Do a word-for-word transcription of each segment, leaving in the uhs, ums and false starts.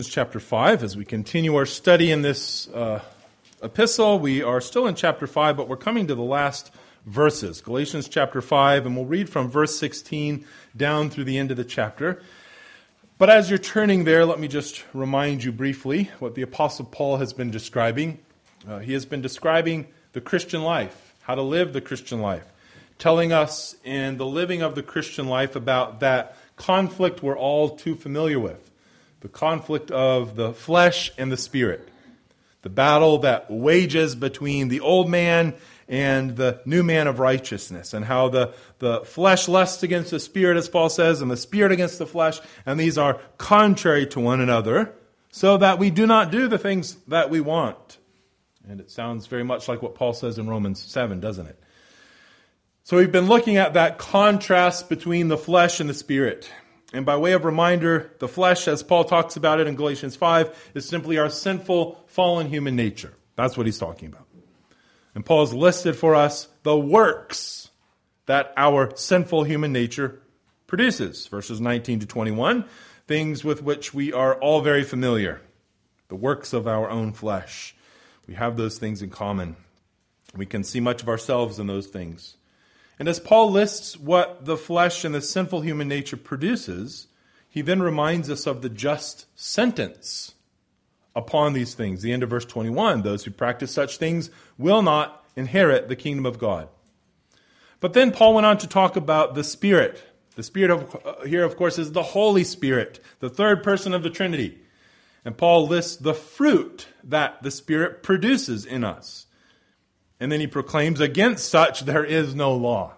Chapter five, as we continue our study in this uh, epistle. We are still in chapter five, but we're coming to the last verses. Galatians chapter five, and we'll read from verse sixteen down through the end of the chapter. But as you're turning there, let me just remind you briefly what the Apostle Paul has been describing. Uh, he has been describing the Christian life, how to live the Christian life, telling us in the living of the Christian life about that conflict we're all too familiar with. The conflict of the flesh and the spirit. The battle that wages between the old man and the new man of righteousness. And how the, the flesh lusts against the spirit, as Paul says, and the spirit against the flesh. And these are contrary to one another, so that we do not do the things that we want. And it sounds very much like what Paul says in Romans seven, doesn't it? So we've been looking at that contrast between the flesh and the spirit. And by way of reminder, the flesh, as Paul talks about it in Galatians five, is simply our sinful, fallen human nature. That's what he's talking about. And Paul has listed for us the works that our sinful human nature produces. Verses nineteen to twenty-one, things with which we are all very familiar. The works of our own flesh. We have those things in common. We can see much of ourselves in those things. And as Paul lists what the flesh and the sinful human nature produces, he then reminds us of the just sentence upon these things. The end of verse twenty-one, those who practice such things will not inherit the kingdom of God. But then Paul went on to talk about the Spirit. The Spirit of, uh, here, of course, is the Holy Spirit, the third person of the Trinity. And Paul lists the fruit that the Spirit produces in us. And then he proclaims, against such there is no law.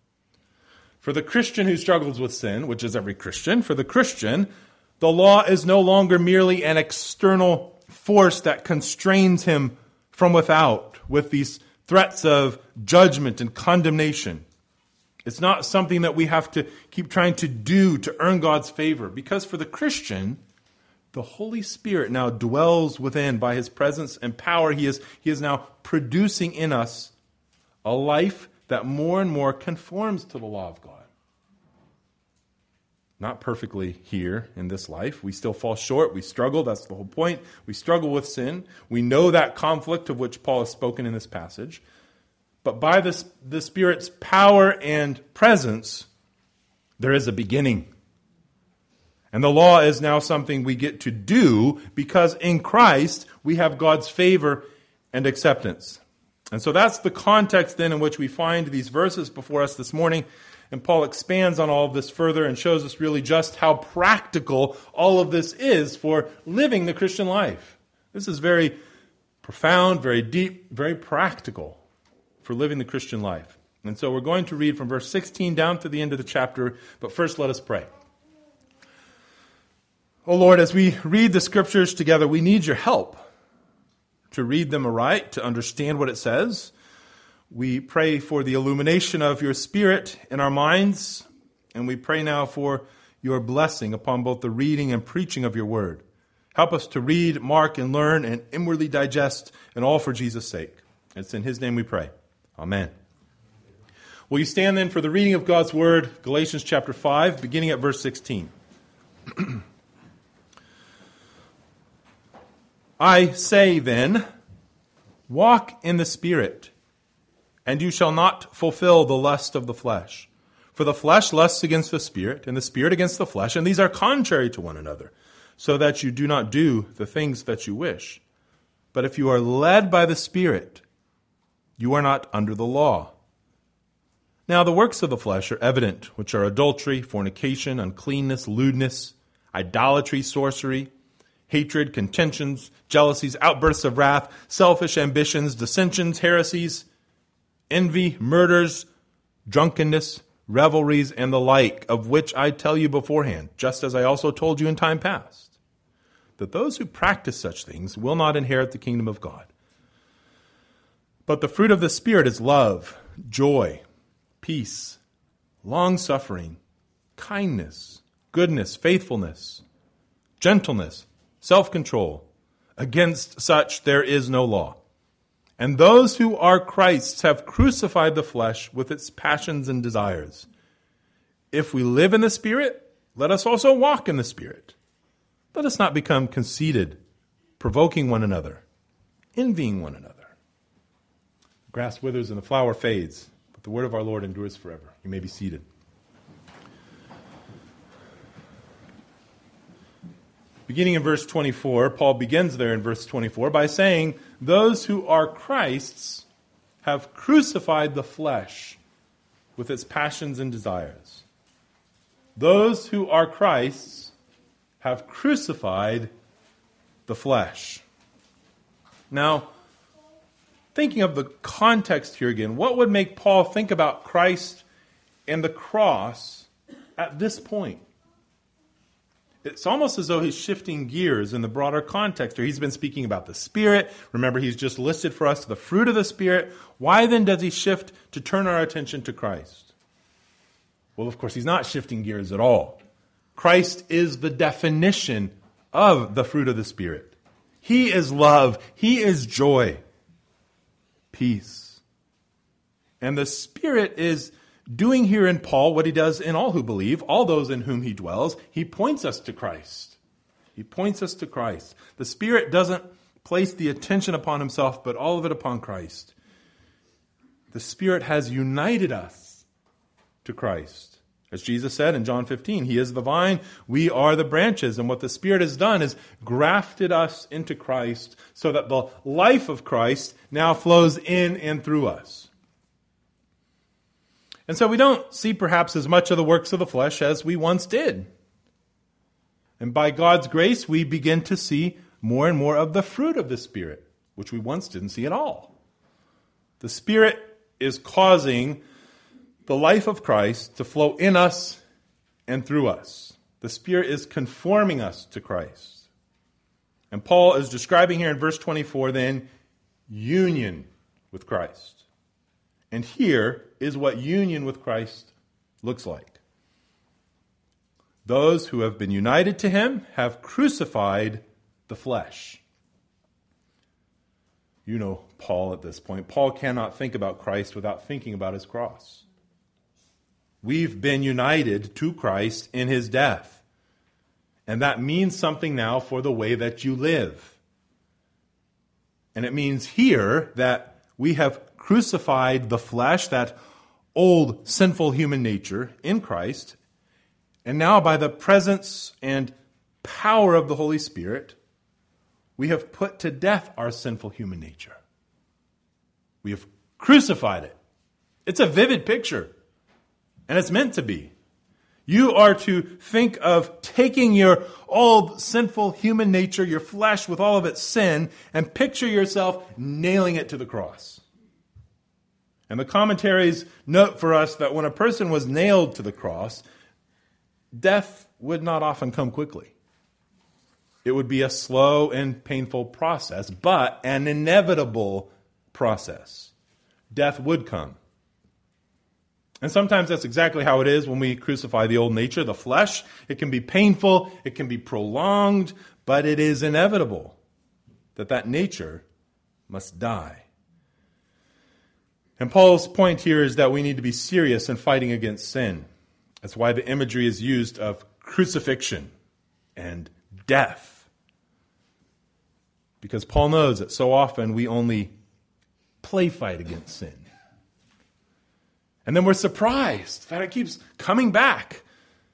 For the Christian who struggles with sin, which is every Christian, for the Christian, the law is no longer merely an external force that constrains him from without with these threats of judgment and condemnation. It's not something that we have to keep trying to do to earn God's favor. Because for the Christian, the Holy Spirit now dwells within by His presence and power. He is, he is now producing in us a life that more and more conforms to the law of God. Not perfectly here in this life. We still fall short. We struggle. That's the whole point. We struggle with sin. We know that conflict of which Paul has spoken in this passage. But by this, the Spirit's power and presence, there is a beginning. And the law is now something we get to do because in Christ we have God's favor and acceptance. And so that's the context then in which we find these verses before us this morning. And Paul expands on all of this further and shows us really just how practical all of this is for living the Christian life. This is very profound, very deep, very practical for living the Christian life. And so we're going to read from verse sixteen down to the end of the chapter. But first let us pray. Oh Lord, as we read the Scriptures together, we need your help to read them aright, to understand what it says. We pray for the illumination of your Spirit in our minds, and we pray now for your blessing upon both the reading and preaching of your word. Help us to read, mark, and learn, and inwardly digest, and all for Jesus' sake. It's in his name we pray. Amen. Will you stand then for the reading of God's word, Galatians chapter five, beginning at verse sixteen. I say then, walk in the Spirit, and you shall not fulfill the lust of the flesh. For the flesh lusts against the Spirit, and the Spirit against the flesh, and these are contrary to one another, so that you do not do the things that you wish. But if you are led by the Spirit, you are not under the law. Now the works of the flesh are evident, which are adultery, fornication, uncleanness, lewdness, idolatry, sorcery, hatred, contentions, jealousies, outbursts of wrath, selfish ambitions, dissensions, heresies, envy, murders, drunkenness, revelries, and the like, of which I tell you beforehand, just as I also told you in time past, that those who practice such things will not inherit the kingdom of God. But the fruit of the Spirit is love, joy, peace, long-suffering, kindness, goodness, faithfulness, gentleness, self-control. Against such there is no law. And those who are Christ's have crucified the flesh with its passions and desires. If we live in the Spirit, let us also walk in the Spirit. Let us not become conceited, provoking one another, envying one another. The grass withers and the flower fades, but the word of our Lord endures forever. You may be seated. Beginning in verse twenty-four, Paul begins there in verse twenty-four by saying, those who are Christ's have crucified the flesh with its passions and desires. Those who are Christ's have crucified the flesh. Now, thinking of the context here again, what would make Paul think about Christ and the cross at this point? It's almost as though he's shifting gears in the broader context here. He's been speaking about the Spirit. Remember, he's just listed for us the fruit of the Spirit. Why then does he shift to turn our attention to Christ? Well, of course, he's not shifting gears at all. Christ is the definition of the fruit of the Spirit. He is love. He is joy, peace. And the Spirit is doing here in Paul what he does in all who believe, all those in whom he dwells. He points us to Christ. He points us to Christ. The Spirit doesn't place the attention upon himself, but all of it upon Christ. The Spirit has united us to Christ. As Jesus said in John fifteen, he is the vine, we are the branches. And what the Spirit has done is grafted us into Christ so that the life of Christ now flows in and through us. And so we don't see perhaps as much of the works of the flesh as we once did. And by God's grace, we begin to see more and more of the fruit of the Spirit, which we once didn't see at all. The Spirit is causing the life of Christ to flow in us and through us. The Spirit is conforming us to Christ. And Paul is describing here in verse twenty-four then union with Christ. And here is what union with Christ looks like. Those who have been united to him have crucified the flesh. You know Paul at this point. Paul cannot think about Christ without thinking about his cross. We've been united to Christ in his death. And that means something now for the way that you live. And it means here that we have crucified the flesh, that old sinful human nature, in Christ. And now by the presence and power of the Holy Spirit, we have put to death our sinful human nature. We have crucified it. It's a vivid picture. And it's meant to be. You are to think of taking your old sinful human nature, your flesh with all of its sin, and picture yourself nailing it to the cross. And the commentaries note for us that when a person was nailed to the cross, death would not often come quickly. It would be a slow and painful process, but an inevitable process. Death would come. And sometimes that's exactly how it is when we crucify the old nature, the flesh. It can be painful, it can be prolonged, but it is inevitable that that nature must die. And Paul's point here is that we need to be serious in fighting against sin. That's why the imagery is used of crucifixion and death. Because Paul knows that so often we only play fight against sin. And then we're surprised that it keeps coming back.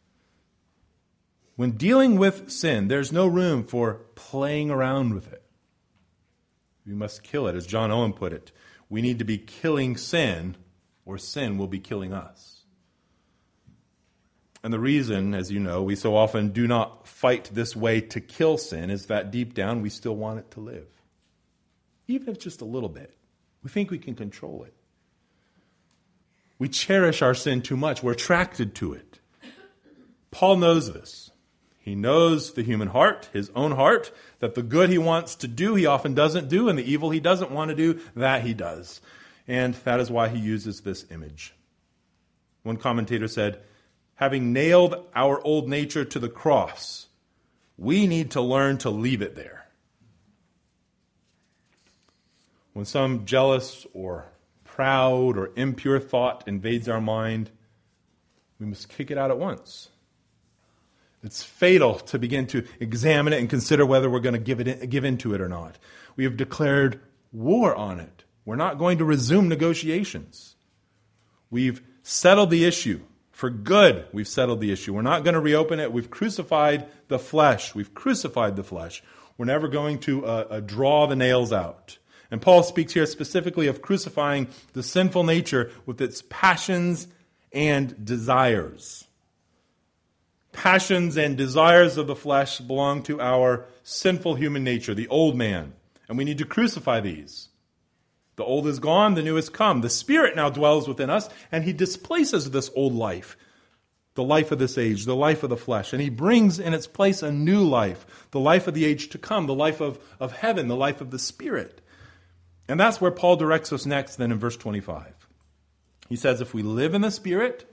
When dealing with sin, there's no room for playing around with it. We must kill it, as John Owen put it. We need to be killing sin, or sin will be killing us. And the reason, as you know, we so often do not fight this way to kill sin is that deep down we still want it to live. Even if it's just a little bit. We think we can control it. We cherish our sin too much. We're attracted to it. Paul knows this. He knows the human heart, his own heart, that the good he wants to do, he often doesn't do, and the evil he doesn't want to do, that he does. And that is why he uses this image. One commentator said, having nailed our old nature to the cross, we need to learn to leave it there. When some jealous or proud or impure thought invades our mind, we must kick it out at once. It's fatal to begin to examine it and consider whether we're going to give it in, give into it or not. We have declared war on it. We're not going to resume negotiations. We've settled the issue. For good, we've settled the issue. We're not going to reopen it. We've crucified the flesh. We've crucified the flesh. We're never going to uh, uh, draw the nails out. And Paul speaks here specifically of crucifying the sinful nature with its passions and desires. Passions and desires of the flesh belong to our sinful human nature, the old man. And we need to crucify these. The old is gone, the new has come. The Spirit now dwells within us, and he displaces this old life, the life of this age, the life of the flesh. And he brings in its place a new life, the life of the age to come, the life of, of heaven, the life of the Spirit. And that's where Paul directs us next then in verse twenty-five. He says, if we live in the Spirit,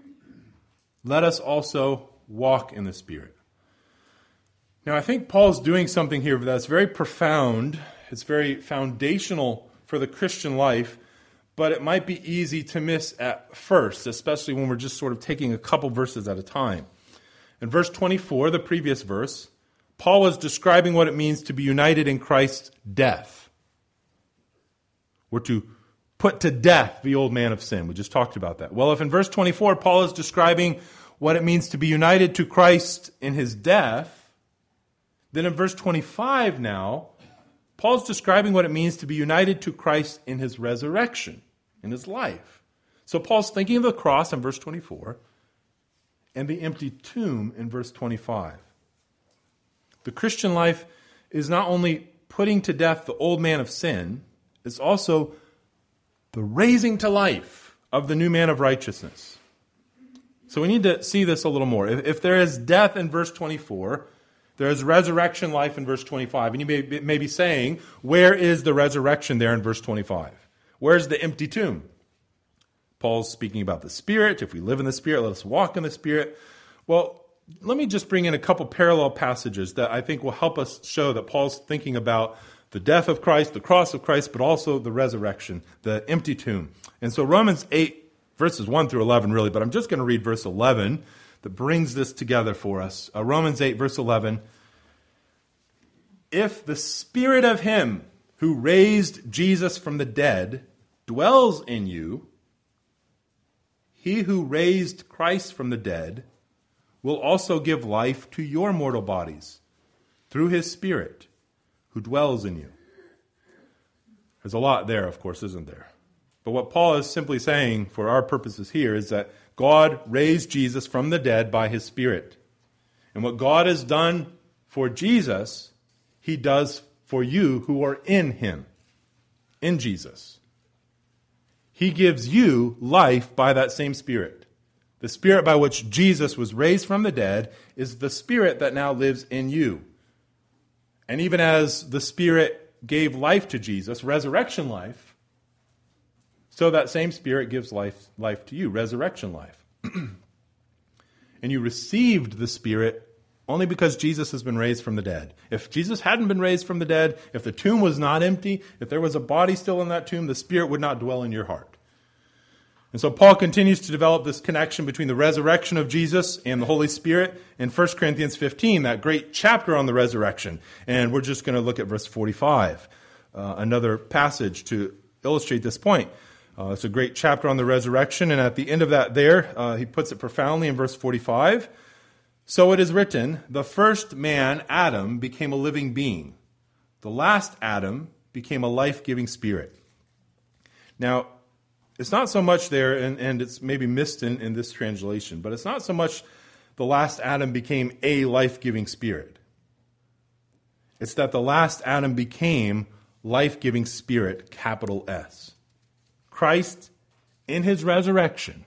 let us also walk in the Spirit. Now, I think Paul's doing something here that's very profound. It's very foundational for the Christian life, but it might be easy to miss at first, especially when we're just sort of taking a couple verses at a time. In verse twenty-four, the previous verse, Paul was describing what it means to be united in Christ's death. We're to put to death the old man of sin. We just talked about that. Well, if in verse twenty-four, Paul is describing what it means to be united to Christ in his death, then in verse twenty-five now, Paul's describing what it means to be united to Christ in his resurrection, in his life. So Paul's thinking of the cross in verse twenty-four and the empty tomb in verse twenty-five. The Christian life is not only putting to death the old man of sin, it's also the raising to life of the new man of righteousness. So we need to see this a little more. If, if there is death in verse twenty-four, there is resurrection life in verse twenty-five. And you may, may be saying, where is the resurrection there in verse twenty-five? Where's the empty tomb? Paul's speaking about the Spirit. If we live in the Spirit, let us walk in the Spirit. Well, let me just bring in a couple parallel passages that I think will help us show that Paul's thinking about the death of Christ, the cross of Christ, but also the resurrection, the empty tomb. And so Romans eight, verses one through eleven, really, but I'm just going to read verse eleven that brings this together for us. Uh, Romans eight, verse eleven. If the Spirit of him who raised Jesus from the dead dwells in you, he who raised Christ from the dead will also give life to your mortal bodies through his Spirit who dwells in you. There's a lot there, of course, isn't there? But what Paul is simply saying for our purposes here is that God raised Jesus from the dead by his Spirit. And what God has done for Jesus, he does for you who are in him, in Jesus. He gives you life by that same Spirit. The Spirit by which Jesus was raised from the dead is the Spirit that now lives in you. And even as the Spirit gave life to Jesus, resurrection life, so that same Spirit gives life, life to you, resurrection life. And you received the Spirit only because Jesus has been raised from the dead. If Jesus hadn't been raised from the dead, if the tomb was not empty, if there was a body still in that tomb, the Spirit would not dwell in your heart. And so Paul continues to develop this connection between the resurrection of Jesus and the Holy Spirit in First Corinthians fifteen, that great chapter on the resurrection. And we're just going to look at verse forty-five, uh, another passage to illustrate this point. Uh, it's a great chapter on the resurrection, and at the end of that there, uh, he puts it profoundly in verse forty-five. So it is written, the first man, Adam, became a living being. The last Adam became a life-giving spirit. Now, it's not so much there, and, and it's maybe missed in, in this translation, but it's not so much the last Adam became a life-giving spirit. It's that the last Adam became life-giving spirit, capital S. Christ, in his resurrection,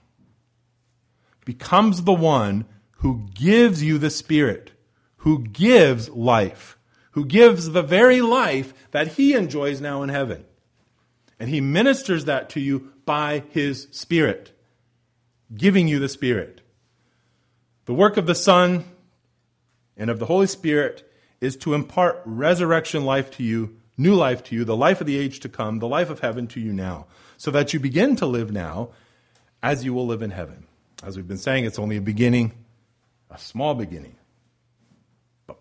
becomes the one who gives you the Spirit, who gives life, who gives the very life that he enjoys now in heaven. And he ministers that to you by his Spirit, giving you the Spirit. The work of the Son and of the Holy Spirit is to impart resurrection life to you, new life to you, the life of the age to come, the life of heaven to you now, so that you begin to live now as you will live in heaven. As we've been saying, it's only a beginning, a small beginning.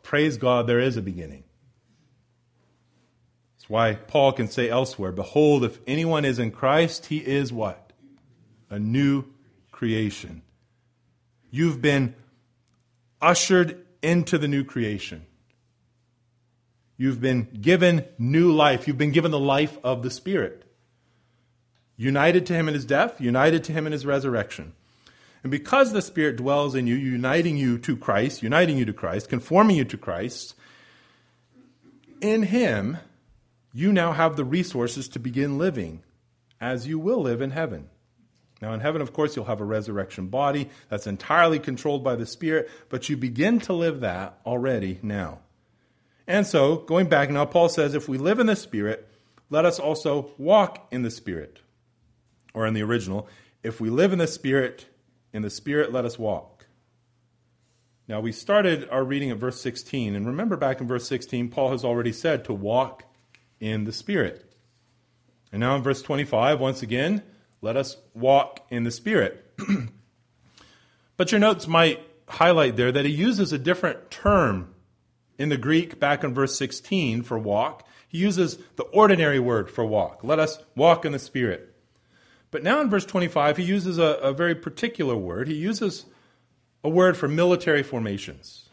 praise God, there is a beginning. That's why Paul can say elsewhere, behold, if anyone is in Christ, he is what? A new creation. You've been ushered into the new creation. You've been given new life. You've been given the life of the Spirit. United to him in his death, united to him in his resurrection. And because the Spirit dwells in you, uniting you to Christ, uniting you to Christ, conforming you to Christ, in him, you now have the resources to begin living as you will live in heaven. Now in heaven, of course, you'll have a resurrection body that's entirely controlled by the Spirit, but you begin to live that already now. And so, going back now, Paul says, if we live in the Spirit, let us also walk in the Spirit. Or in the original, if we live in the Spirit, in the Spirit let us walk. Now we started our reading at verse sixteen, and remember back in verse sixteen, Paul has already said to walk in the Spirit. And now in verse twenty-five, once again, let us walk in the Spirit. But your notes might highlight there that he uses a different term in the Greek back in verse sixteen for walk. He uses the ordinary word for walk. Let us walk in the Spirit. But now in verse twenty-five, he uses a, a very particular word. He uses a word for military formations.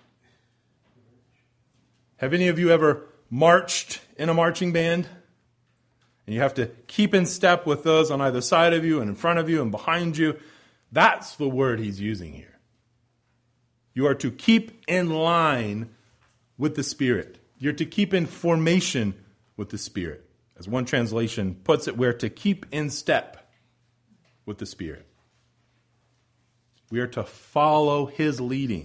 Have any of you ever marched in a marching band? And you have to keep in step with those on either side of you and in front of you and behind you. That's the word he's using here. You are to keep in line with the Spirit. You're to keep in formation with the Spirit. As one translation puts it, we're to keep in step with the Spirit. We are to follow his leading.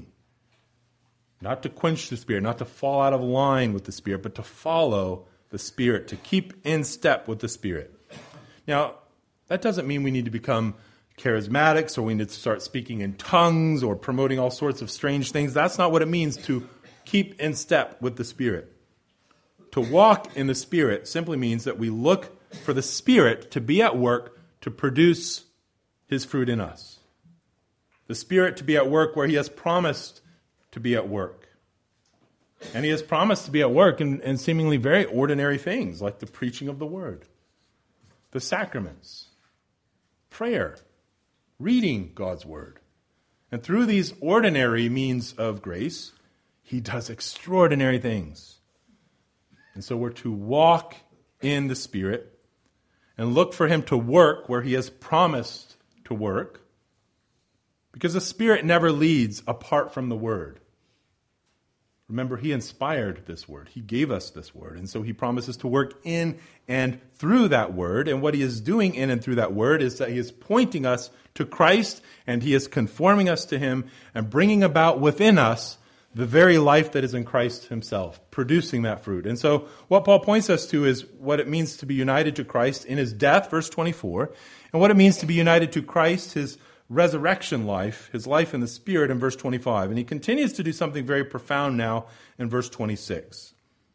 Not to quench the Spirit, not to fall out of line with the Spirit, but to follow the Spirit, to keep in step with the Spirit. Now, that doesn't mean we need to become charismatics or we need to start speaking in tongues or promoting all sorts of strange things. That's not what it means to keep in step with the Spirit. To walk in the Spirit simply means that we look for the Spirit to be at work to produce his fruit in us. The Spirit to be at work where he has promised to be at work. And he has promised to be at work in, in seemingly very ordinary things, like the preaching of the word, the sacraments, prayer, reading God's word. And through these ordinary means of grace, he does extraordinary things. And so we're to walk in the Spirit and look for him to work where he has promised to work, because the Spirit never leads apart from the Word. Remember, he inspired this Word. He gave us this Word, and so he promises to work in and through that Word, and what he is doing in and through that Word is that he is pointing us to Christ, and he is conforming us to him and bringing about within us the very life that is in Christ himself, producing that fruit. And so what Paul points us to is what it means to be united to Christ in his death, verse twenty-four, and what it means to be united to Christ, his resurrection life, his life in the Spirit, in verse twenty-five. And he continues to do something very profound now in verse twenty-six.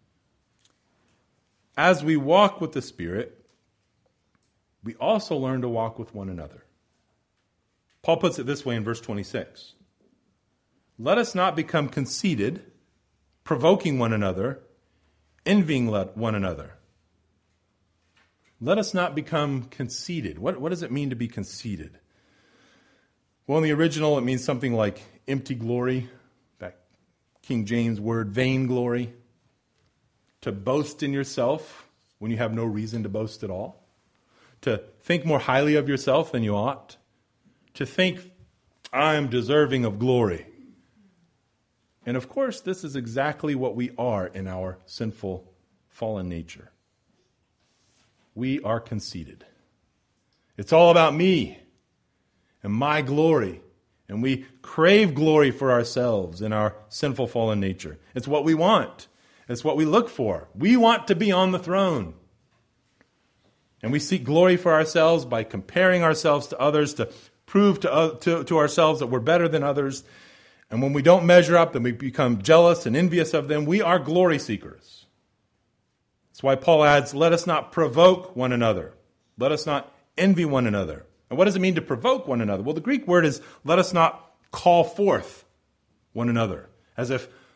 As we walk with the Spirit, we also learn to walk with one another. Paul puts it this way in verse twenty-six. Let us not become conceited, provoking one another, envying one another. Let us not become conceited. What, what does it mean to be conceited? Well, in the original, it means something like empty glory, that King James word, vainglory. To boast in yourself when you have no reason to boast at all. To think more highly of yourself than you ought. To think, I'm deserving of glory. And of course, this is exactly what we are in our sinful, fallen nature. We are conceited. It's all about me and my glory. And we crave glory for ourselves in our sinful, fallen nature. It's what we want. It's what we look for. We want to be on the throne. And we seek glory for ourselves by comparing ourselves to others to prove to, uh, to, to ourselves that we're better than others. And when we don't measure up, then we become jealous and envious of them. We are glory seekers. That's why Paul adds, let us not provoke one another. Let us not envy one another. And what does it mean to provoke one another? Well, the Greek word is, let us not call forth one another. As if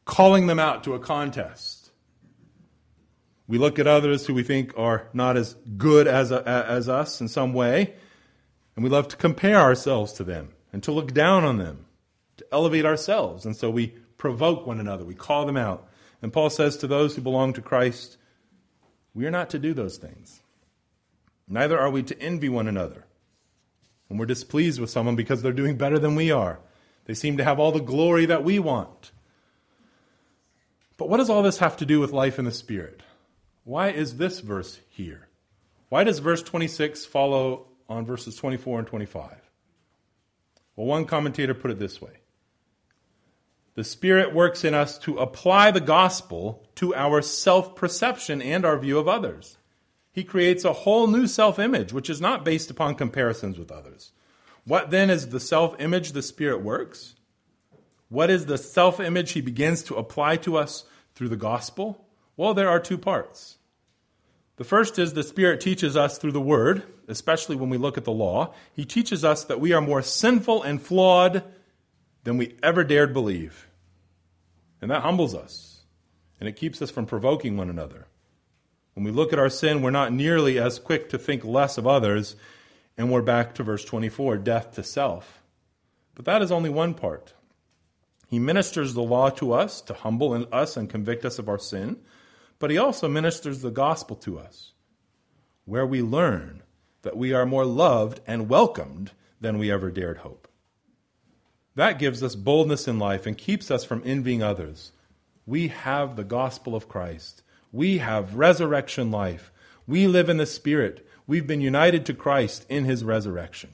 calling them out to a contest. We look at others who we think are not as good as, a, as us in some way, and we love to compare ourselves to them and to look down on them, to elevate ourselves. And so we provoke one another. We call them out. And Paul says to those who belong to Christ, we are not to do those things. Neither are we to envy one another. When we're displeased with someone because they're doing better than we are, they seem to have all the glory that we want. But what does all this have to do with life in the Spirit? Why is this verse here? Why does verse twenty-six follow on verses twenty-four and twenty-five? Well, one commentator put it this way. The Spirit works in us to apply the gospel to our self-perception and our view of others. He creates a whole new self-image, which is not based upon comparisons with others. What then is the self-image the Spirit works? What is the self-image he begins to apply to us through the gospel? Well, there are two parts. The first is the Spirit teaches us through the Word, especially when we look at the law. He teaches us that we are more sinful and flawed than we ever dared believe. And that humbles us, and it keeps us from provoking one another. When we look at our sin, we're not nearly as quick to think less of others, and we're back to verse twenty-four, death to self. But that is only one part. He ministers the law to us to humble us and convict us of our sin, but he also ministers the gospel to us, where we learn that we are more loved and welcomed than we ever dared hope. That gives us boldness in life and keeps us from envying others. We have the gospel of Christ. We have resurrection life. We live in the Spirit. We've been united to Christ in his resurrection.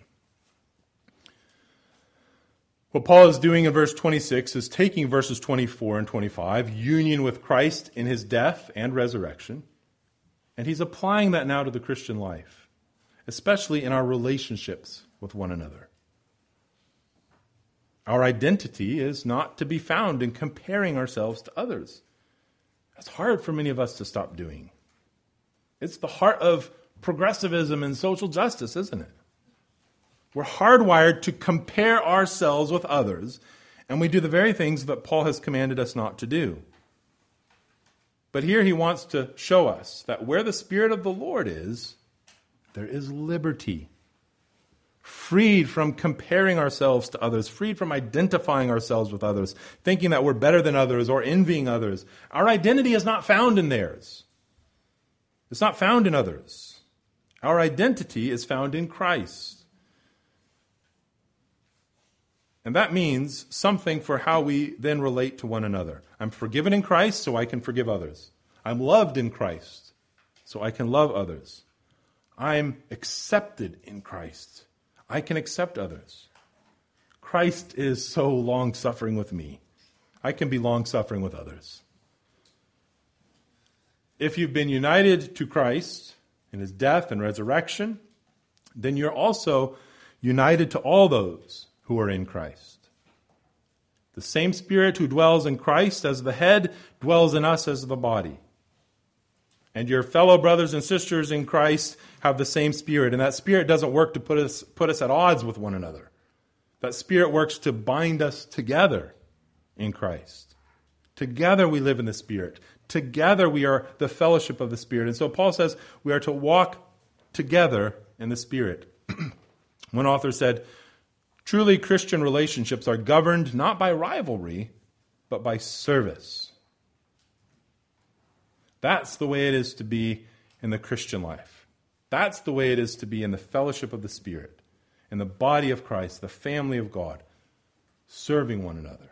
What Paul is doing in verse twenty-six is taking verses twenty-four and twenty-five, union with Christ in his death and resurrection, and he's applying that now to the Christian life, especially in our relationships with one another. Our identity is not to be found in comparing ourselves to others. That's hard for many of us to stop doing. It's the heart of progressivism and social justice, isn't it? We're hardwired to compare ourselves with others, and we do the very things that Paul has commanded us not to do. But here he wants to show us that where the Spirit of the Lord is, there is liberty. Freed from comparing ourselves to others, freed from identifying ourselves with others, thinking that we're better than others or envying others. Our identity is not found in theirs. It's not found in others. Our identity is found in Christ. And that means something for how we then relate to one another. I'm forgiven in Christ, so I can forgive others. I'm loved in Christ, so I can love others. I'm accepted in Christ. I can accept others. Christ is so long-suffering with me. I can be long-suffering with others. If you've been united to Christ in his death and resurrection, then you're also united to all those who are in Christ. The same Spirit who dwells in Christ as the head dwells in us as the body. And your fellow brothers and sisters in Christ have the same Spirit. And that Spirit doesn't work to put us, put us at odds with one another. That Spirit works to bind us together in Christ. Together we live in the Spirit. Together we are the fellowship of the Spirit. And so Paul says we are to walk together in the Spirit. One author said, truly Christian relationships are governed not by rivalry, but by service. That's the way it is to be in the Christian life. That's the way it is to be in the fellowship of the Spirit, in the body of Christ, the family of God, serving one another.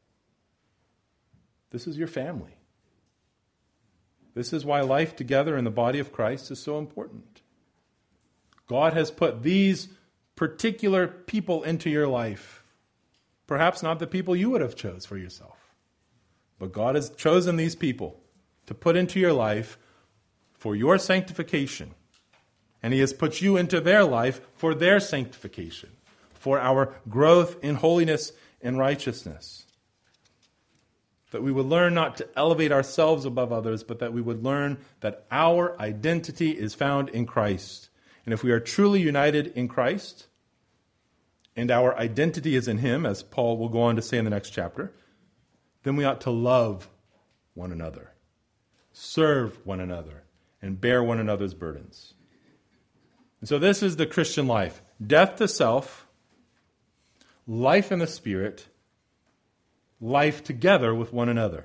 This is your family. This is why life together in the body of Christ is so important. God has put these particular people into your life. Perhaps not the people you would have chose for yourself. But God has chosen these people to put into your life for your sanctification. And he has put you into their life for their sanctification, for our growth in holiness and righteousness. That we would learn not to elevate ourselves above others, but that we would learn that our identity is found in Christ. And if we are truly united in Christ, and our identity is in him, as Paul will go on to say in the next chapter, then we ought to love one another, serve one another, and bear one another's burdens. And so this is the Christian life. Death to self, life in the Spirit, life together with one another.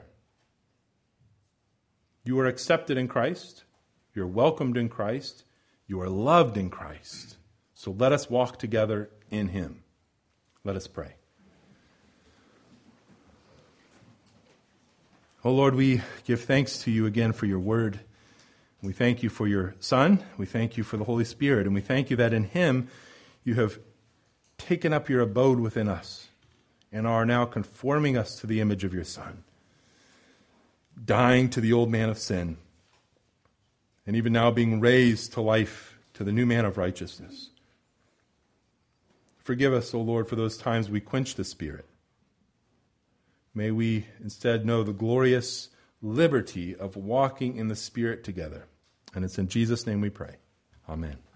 You are accepted in Christ. You're welcomed in Christ. You are loved in Christ. So let us walk together in Him. Let us pray. Oh Lord, we give thanks to you again for your word. We thank you for your Son. We thank you for the Holy Spirit. And we thank you that in Him you have taken up your abode within us and are now conforming us to the image of your Son, dying to the old man of sin, and even now being raised to life to the new man of righteousness. Forgive us, O Lord, for those times we quench the Spirit. May we instead know the glorious liberty of walking in the Spirit together. And it's in Jesus' name we pray. Amen.